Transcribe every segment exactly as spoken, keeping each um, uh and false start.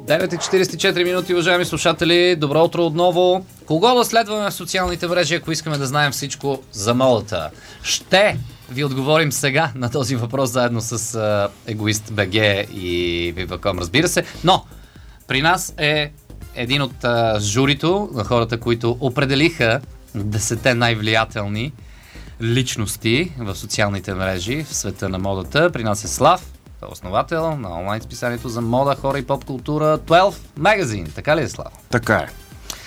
девет и четирийсет и четири минути, уважаеми слушатели. Добро утро отново. Кого да следваме в социалните мрежи, ако искаме да знаем всичко за модата? Ще ви отговорим сега на този въпрос, заедно с uh, Егоист БГ и Viva.com, разбира се. Но при нас е един от uh, журито на хората, които определиха десетте най-влиятелни личности в социалните мрежи в света на модата. При нас е Слав, основател на онлайн списанието за мода, хора и поп-култура дванайсет Magazine. Така ли е, Слав? Така е.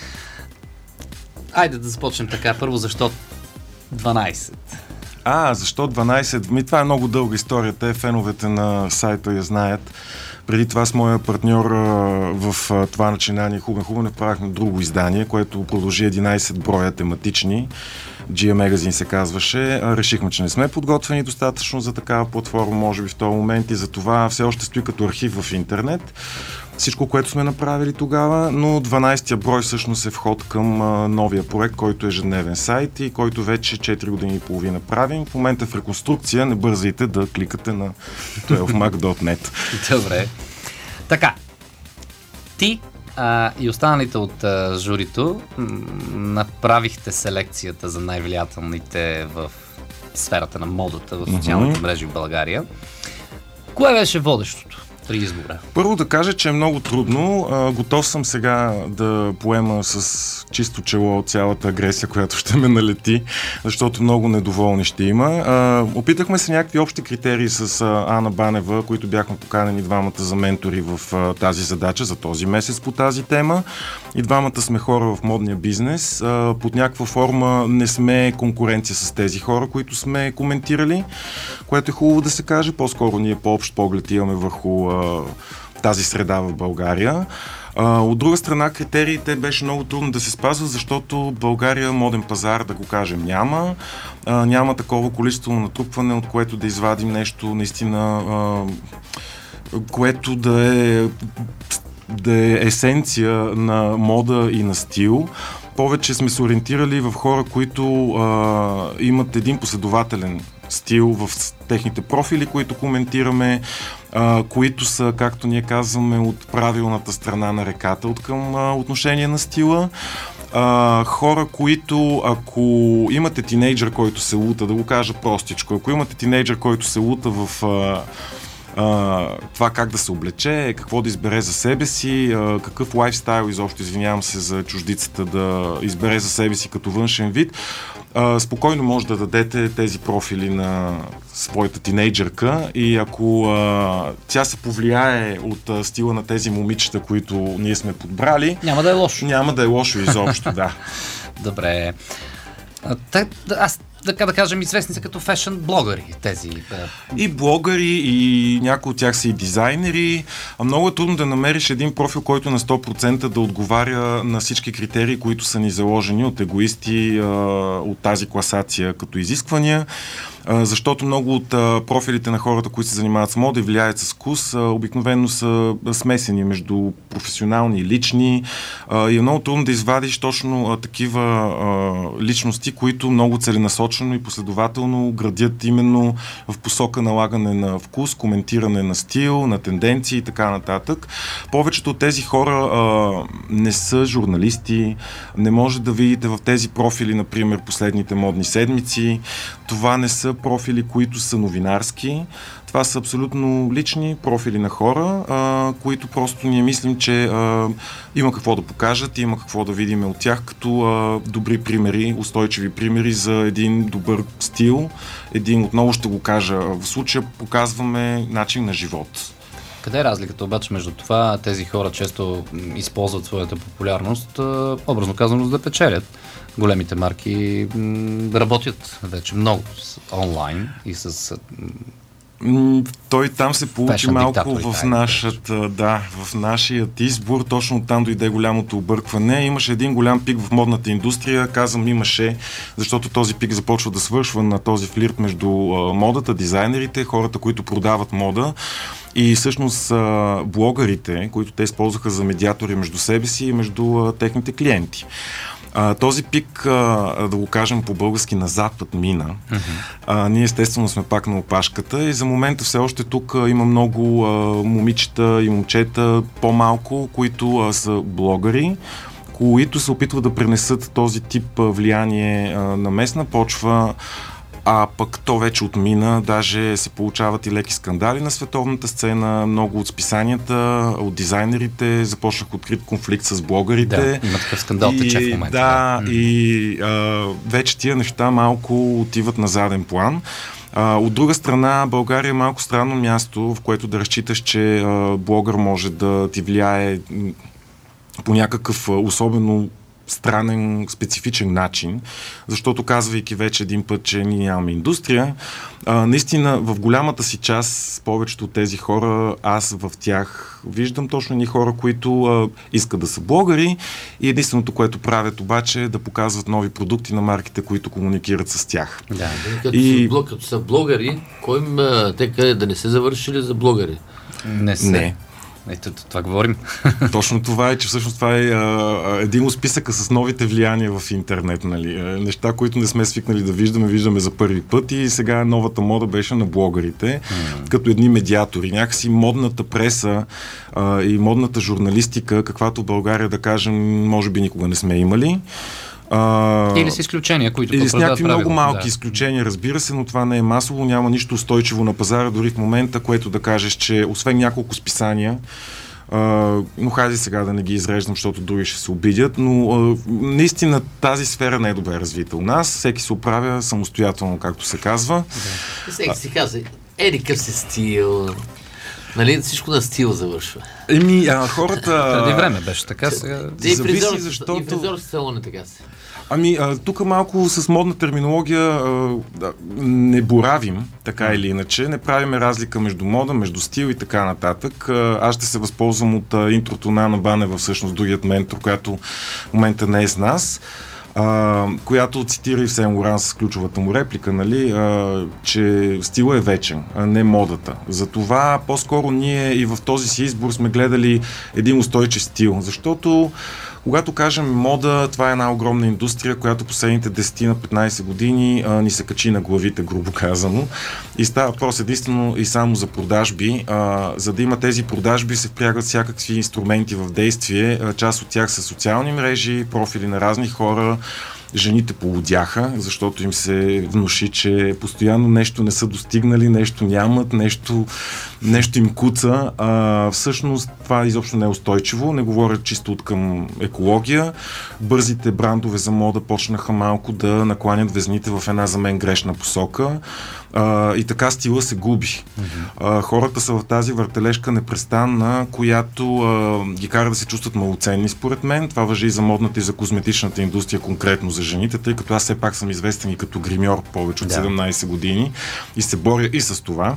Айде да започнем така. Първо, защо дванайсет? А, защо дванайсет? Ми, това е много дълга история. Те феновете на сайта я знаят. Преди това с моя партньор в това начинание Хубен Хубен направихме друго издание, което продължи единайсет броя тематични. джи ей Magazine се казваше. Решихме, че не сме подготвени достатъчно за такава платформа, може би в този момент, и за това все още стои като архив в интернет. Всичко, което сме направили тогава, но дванайсетия брой всъщност е вход към а, новия проект, който е ежедневен сайт и който вече четири години и половина правим. В момента в реконструкция, не бързайте да кликате на дванайсет мак точка нет. Добре. Така, ти а, и останалите от а, журито м- направихте селекцията за най-влиятелните в сферата на модата в социалните mm-hmm. мрежи в България. Кое беше водещото при избора? Първо да кажа, че е много трудно. А, готов съм сега да поема с чисто чело цялата агресия, която ще ме налети, защото много недоволни ще има. А, опитахме се някакви общи критерии с а, Ана Банева, които бяхме поканени двамата за ментори в а, тази задача, за този месец по тази тема. И двамата сме хора в модния бизнес. А, под някаква форма не сме конкуренция с тези хора, които сме коментирали, което е хубаво да се каже. По-скоро ние по-общ поглед имаме върху а, тази среда в България. А, от друга страна, критериите беше много трудно да се спазват, защото България моден пазар, да го кажем, няма. А, няма такова количество натрупване, от което да извадим нещо наистина, а, което да е, да е есенция на мода и на стил. Повече сме се ориентирали в хора, които а, имат един последователен стил в техните профили, които коментираме, а, които са, както ние казваме, от правилната страна на реката, от към а, отношение на стила. А, хора, които, ако имате тинейджър, който се лута, да го кажа простичко, ако имате тинейджър, който се лута в а, Uh, това как да се облече, какво да избере за себе си, uh, какъв лайфстайл, изобщо извинявам се за чуждицата, да избере за себе си като външен вид, uh, спокойно може да дадете тези профили на своята тинейджърка и ако uh, тя се повлияе от uh, стила на тези момичета, които ние сме подбрали, няма да е лошо. Няма да е лошо изобщо, да. Добре. А, те, аз така да кажем, известни са като фешън блогъри тези. И блогъри, и някои от тях са и дизайнери. А много е трудно да намериш един профил, който на сто процента да отговаря на всички критерии, които са ни заложени от егоисти, от тази класация като изисквания. Защото много от а, профилите на хората, които се занимават с мода и влияят с вкус, а, обикновено са смесени между професионални и лични. А, и е много трудно да извадиш точно а, такива а, личности, които много целенасочено и последователно градят именно в посока налагане на вкус, коментиране на стил, на тенденции и така нататък. Повечето от тези хора а, не са журналисти, не може да видите в тези профили, например, последните модни седмици. Това не са профили, които са новинарски. Това са абсолютно лични профили на хора, а, които просто ние мислим, че а, има какво да покажат, има какво да видим от тях като а, добри примери, устойчиви примери за един добър стил. Един, отново ще го кажа, в случая показваме начин на живот. Къде е разликата обаче между това? Тези хора често използват своята популярност, образно казано, за да печелят. Големите марки м- работят вече много с онлайн и с... М- той там се получи Fashion малко в, нашата, да, в нашият избор. Точно оттам дойде голямото объркване. Имаше един голям пик в модната индустрия. Казвам имаше, защото този пик започва да свършва на този флирт между а, модата, дизайнерите, хората, които продават мода. И всъщност а, блогърите, които те използваха за медиатори между себе си и между а, техните клиенти. А, този пик, а, да го кажем по-български, на запад мина. Mm-hmm. А, ние естествено сме пак на опашката и за момента все още тук а, има много а, момичета и момчета по-малко, които а, са блогъри, които се опитват да пренесат този тип а, влияние а, на местна почва, а пък то вече отмина, даже се получават и леки скандали на световната сцена, много от списанията, от дизайнерите, започнах открит конфликт с блогърите. Да, има такъв скандал, тече в момента. Да, да. И а, вече тия неща малко отиват на заден план. А, от друга страна, България е малко странно място, в което да разчиташ, че а, блогър може да ти влияе по някакъв особено странен, специфичен начин, защото казвайки вече един път, че ние нямаме индустрия, а, наистина в голямата си част повечето от тези хора, аз в тях виждам точно едни хора, които а, искат да са блогъри и единственото, което правят обаче е да показват нови продукти на марките, които комуникират с тях. Да, като, и... са, блог, като са блогъри, кой им, те къде да не се завършили за блогъри? Не се. Не. Ето, това говорим. Точно това е, че всъщност това е а, един от списъка с новите влияния в интернет. Нали? Неща, които не сме свикнали да виждаме, виждаме за първи път и сега новата мода беше на блогърите, mm. като едни медиатори. Някакси модната преса а, и модната журналистика, каквато в България, да кажем, може би никога не сме имали. Uh, или с изключения, които или с някакви правило, много малки да. изключения, разбира се, но това не е масово, няма нищо устойчиво на пазара, дори в момента, което да кажеш, че освен няколко списания, uh, но хайде сега да не ги изреждам, защото други ще се обидят, но uh, наистина тази сфера не е добре развита у нас, всеки се оправя самостоятелно, както се казва. Да. Всеки си казва, еди къв си стил... Нали, всичко на стил завършва. Еми, а, хората... Преди време беше така, сега... И зависи, защото... И фризорски салон е така си. Ами, тук малко с модна терминология а, да, не боравим, така или иначе. Не правиме разлика между мода, между стил и така нататък. А, аз ще се възползвам от а, интрото на Ана Банева, всъщност другият ментор, която в момента не е с нас. Uh, която цитира и в Сен Лоран с ключовата му реплика, нали, uh, че стила е вечен, а не модата. Затова по-скоро ние и в този си избор сме гледали един устойчив стил, защото когато кажем мода, това е една огромна индустрия, която последните десет на петнайсет години а, ни се качи на главите, грубо казано. И става въпрос единствено и само за продажби. А, за да има тези продажби, се впрягат всякакви инструменти в действие. А, част от тях са социални мрежи, профили на разни хора. Жените полудяха, защото им се внуши, че постоянно нещо не са достигнали, нещо нямат, нещо, нещо им куца. А, всъщност това изобщо не е устойчиво, не говоря чисто от към екология. Бързите брандове за мода почнаха малко да накланят везните в една за мен грешна посока. А, и така стила се губи. Mm-hmm. А, хората са в тази въртележка непрестанна, която а, ги кара да се чувстват малоценни, според мен. Това важи и за модната и за козметичната индустрия, конкретно за жените, тъй като аз все пак съм известен и като гримьор повече от седемнайсет години и се боря и с това.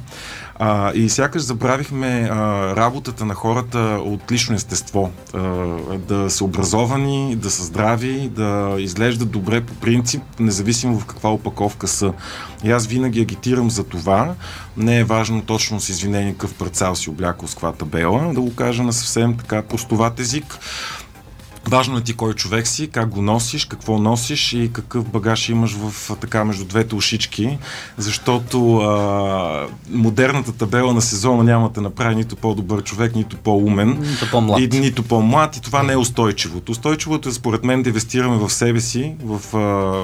А, и сякаш забравихме а, работата на хората от лично естество. А, да са образовани, да са здрави, да изглеждат добре по принцип, независимо в каква опаковка са. И аз винаги агитирам за това. Не е важно точно с извинение какъв парцал си облякал с каква табела, да го кажа на съвсем така простоват език. Важно е ти кой човек си, как го носиш, какво носиш и какъв багаж имаш в така между двете ушички, защото а, модерната табела на сезона няма да направи нито по-добър човек, нито по-умен, нито по-млад. И, нито по-млад и това не е устойчивото. Устойчивото е според мен да инвестираме в себе си, в, а,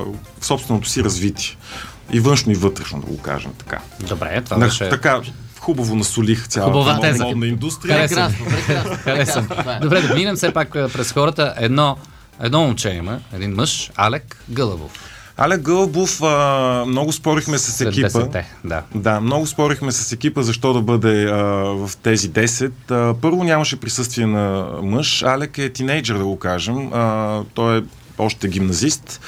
в собственото си развитие. И външно и вътрешно, да го кажем така. Добре, това беше... Така, хубаво насолих цялата модна индустрия. Прекрасно, прекрасно. Харесвам. Добре, да минем все пак през хората. Едно, едно момче има, един мъж, Алек Гълъбов. Алек Гълъбов, а, много спорихме с екипа. десетте, да. Да, много спорихме с екипа защо да бъде а, в тези десет. А, първо нямаше присъствие на мъж. Алек е тинейджър, да го кажем. А, той е още гимназист.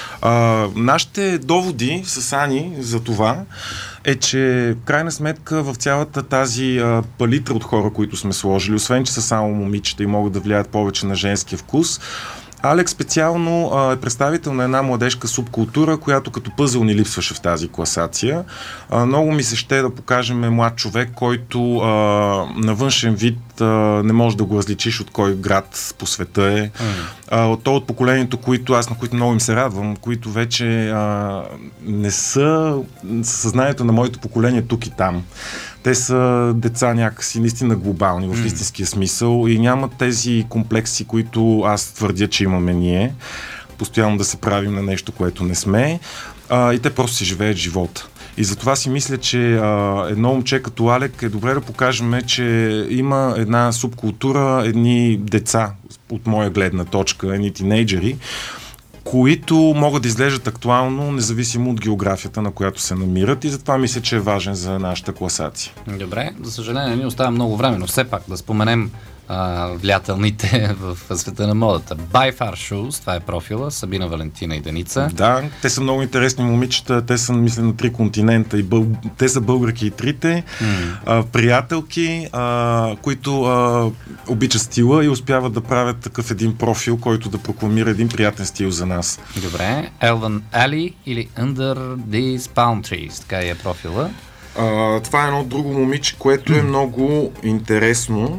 А, нашите доводи с Ани за това е, че в крайна сметка в цялата тази а, палитра от хора, които сме сложили, освен че са само момичета и могат да влияят повече на женския вкус, Алекс специално а, е представител на една младежка субкултура, която като пъзъл ни липсваше в тази класация. А, много ми се ще да покажем млад човек, който а, на външен вид а, не може да го различиш от кой град по света е. Mm. А, от то от поколението, които аз на които много им се радвам, които вече а, не са съзнанието на моето поколение тук и там. Те са деца някакси наистина глобални, в истинския смисъл и нямат тези комплекси, които аз твърдя, че имаме ние. Постоянно да се правим на нещо, което не сме. А, и те просто си живеят живота. И затова си мисля, че а, едно момче като Алек е добре да покажем, че има една субкултура, едни деца от моя гледна точка, едни тинейджери, които могат да изглеждат актуално, независимо от географията, на която се намират и затова мисля, че е важен за нашата класация. Добре, за съжаление ни остава много време, но все пак да споменем а, влиятелните в света на модата. By Far Shoes, това е профила, Сабина, Валентина и Деница. Да, те са много интересни момичета, те са, мисля, на три континента и бъл... те са българки и трите, mm. а, приятелки, а, които а, обичат стила и успяват да правят такъв един профил, който да прокламира един приятен стил за нас. Добре, Elvan Ali или Under These Palm Trees, така е профила. А, това е едно друго момиче, което е много интересно,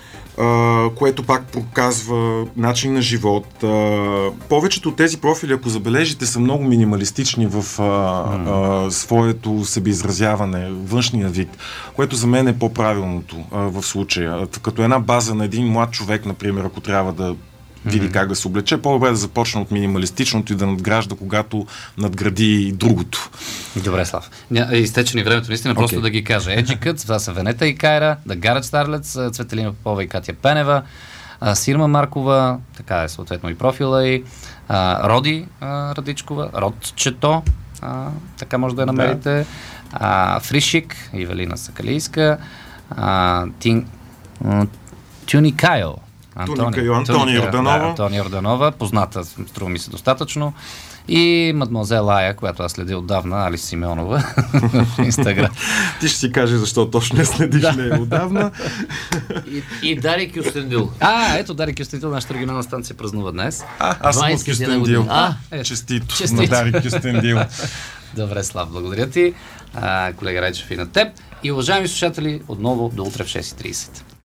Uh, което пак показва начин на живот. Uh, повечето от тези профили, ако забележите, са много минималистични в uh, mm. uh, своето себеизразяване, външния вид, което за мен е по-правилното uh, в случая. Като една база на един млад човек, например, ако трябва да види mm-hmm. как да се облече, по-добре да започне от минималистичното и да надгражда, когато надгради другото. Добре, Слав. Изтече ни времето, наистина, okay. Просто да ги кажа. Edgy Cuts, това са Венета и Кайра, The Garage Starlets, Цветелина Попова и Катя Пенева, Сирма Маркова, така е съответно и профила и Роди Радичкова, Родчето, така може да я намерите, да. Фришик, Ивелина Сакалийска, Тин... Тюни Кайл, Антони, Антони Йорданова. Да, Антони Йорданова, позната, струва ми се достатъчно. И мадмозел Ая, която аз следя отдавна, Алис Симеонова в Инстаграм. Ти ще си кажеш защо точно не следиш да. нея отдавна. И, и Дарик Кюстендил. А, ето Дарик Кюстендил, нашата регионална станция празнува днес. А, аз съм от Кюстендил. А, е, честито, честито на Дарик Кюстендил. Добре, Слав, благодаря ти. А, колега Райчев и на теб. И уважаеми слушатели, отново до утре в шест и трийсет.